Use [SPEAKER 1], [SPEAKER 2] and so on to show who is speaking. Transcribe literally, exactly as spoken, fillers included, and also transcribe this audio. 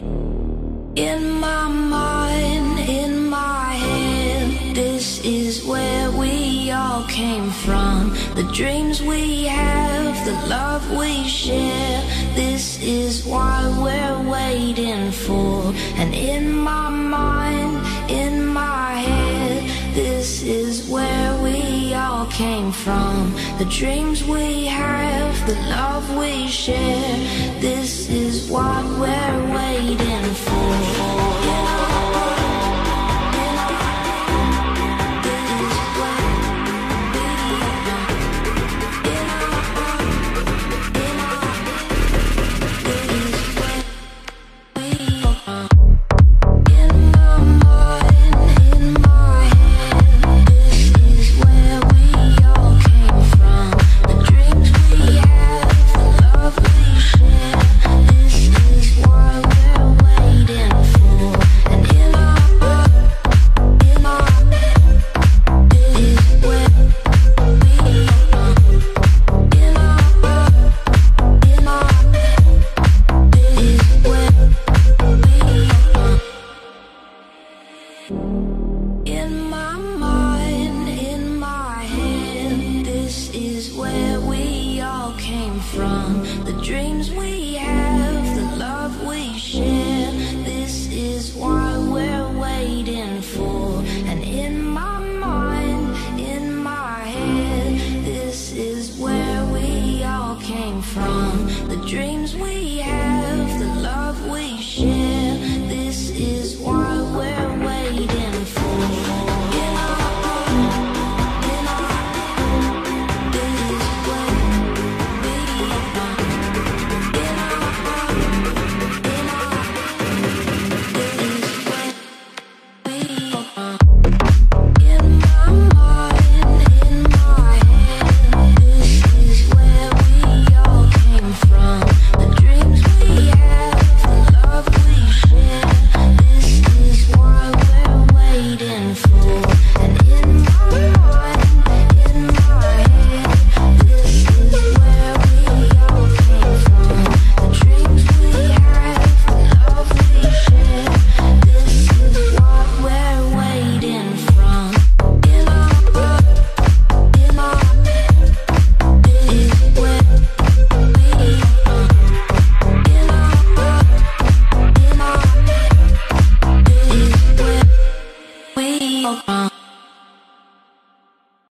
[SPEAKER 1] In my mind, in my head, this is where we all came from. The dreams we have, the love we share, this is what we're waiting for. And in my mind, in my head, this is where we all came from. The dreams we have, the love we share, this is what we're